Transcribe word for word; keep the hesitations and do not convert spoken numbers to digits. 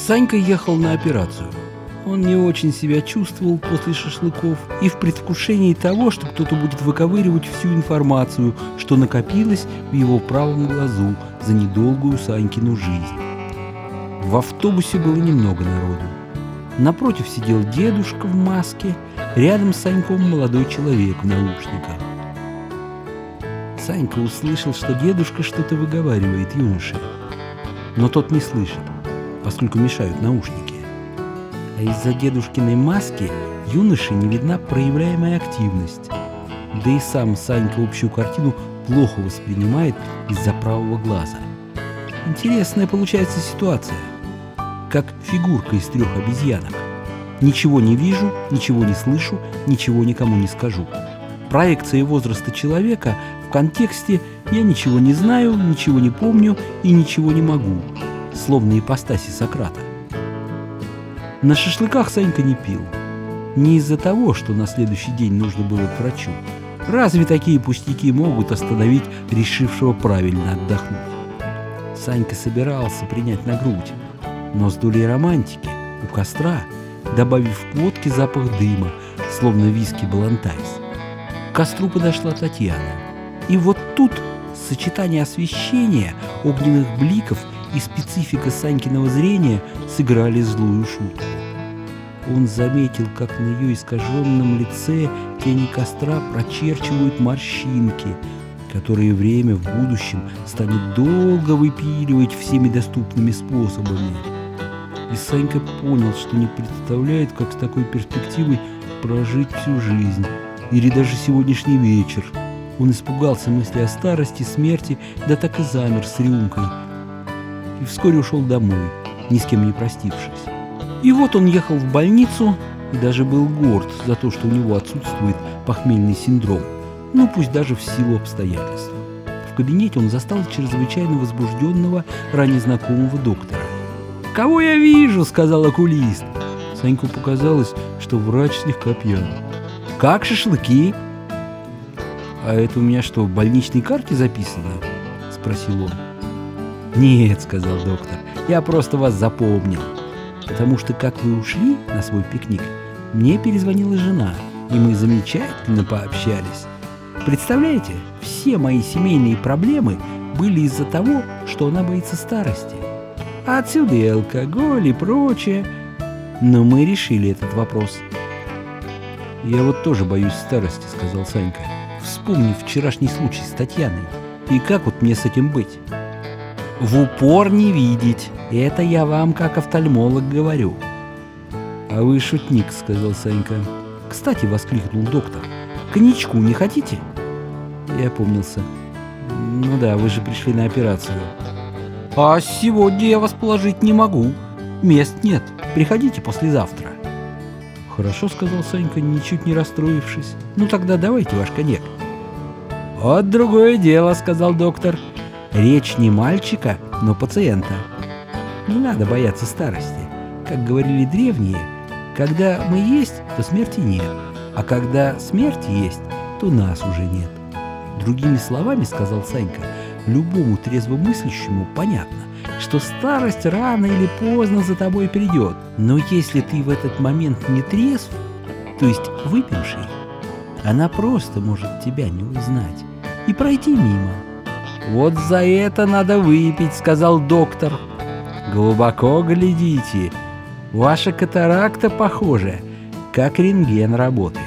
Санька ехал на операцию. Он не очень себя чувствовал после шашлыков и в предвкушении того, что кто-то будет выковыривать всю информацию, что накопилось в его правом глазу за недолгую Санькину жизнь. В автобусе было немного народу. Напротив сидел дедушка в маске, рядом с Саньком молодой человек в наушниках. Санька услышал, что дедушка что-то выговаривает юноше, но тот не слышит, поскольку мешают наушники. А из-за дедушкиной маски юноше не видна проявляемая активность. Да и сам Санька общую картину плохо воспринимает из-за правого глаза. Интересная получается ситуация, как фигурка из трех обезьянок. Ничего не вижу, ничего не слышу, ничего никому не скажу. Проекция возраста человека в контексте «я ничего не знаю, ничего не помню и ничего не могу», словно ипостаси Сократа. На шашлыках Санька не пил. Не из-за того, что на следующий день нужно было к врачу. Разве такие пустяки могут остановить решившего правильно отдохнуть? Санька собирался принять на грудь, но с долей романтики, у костра, добавив к водке запах дыма, словно виски Балантайс. К костру подошла Татьяна. И вот тут сочетание освещения, огненных бликов и специфика Санькиного зрения сыграли злую шутку. Он заметил, как на ее искаженном лице тени костра прочерчивают морщинки, которые время в будущем станет долго выпиливать всеми доступными способами. И Санька понял, что не представляет, как с такой перспективой прожить всю жизнь, или даже сегодняшний вечер. Он испугался мысли о старости, смерти, да так и замер с рюмкой. И вскоре ушел домой, ни с кем не простившись. И вот он ехал в больницу и даже был горд за то, что у него отсутствует похмельный синдром, ну пусть даже в силу обстоятельств. В кабинете он застал чрезвычайно возбужденного, ранее знакомого доктора. «Кого я вижу?» — сказал окулист. Саньку показалось, что врач слегка пьян. «Как шашлыки?» «А это у меня что, в больничной карте записано?» — спросил он. «Нет», — сказал доктор, — «я просто вас запомнил. Потому что, как вы ушли на свой пикник, мне перезвонила жена, и мы замечательно пообщались. Представляете, все мои семейные проблемы были из-за того, что она боится старости. А отсюда и алкоголь, и прочее. Но мы решили этот вопрос». «Я вот тоже боюсь старости», — сказал Санька, вспомнив вчерашний случай с Татьяной. «И как вот мне с этим быть?» «В упор не видеть. Это я вам как офтальмолог говорю». «А вы шутник», — сказал Санька. «Кстати», — воскликнул доктор, — «коньячку не хотите?» Я опомнился. «Ну да, вы же пришли на операцию». «А сегодня я вас положить не могу. Мест нет. Приходите послезавтра». «Хорошо», — сказал Санька, ничуть не расстроившись. «Ну тогда давайте ваш коньяк». «Вот другое дело», — сказал доктор. «Речь не мальчика, но пациента. Не надо бояться старости. Как говорили древние, когда мы есть, то смерти нет, а когда смерть есть, то нас уже нет». Другими словами, сказал Санька, любому трезвомыслящему понятно, что старость рано или поздно за тобой придет. Но если ты в этот момент не трезв, то есть выпивший, она просто может тебя не узнать и пройти мимо. «Вот за это надо выпить», — сказал доктор. «Глубоко глядите. Ваша катаракта, похоже, как рентген работает».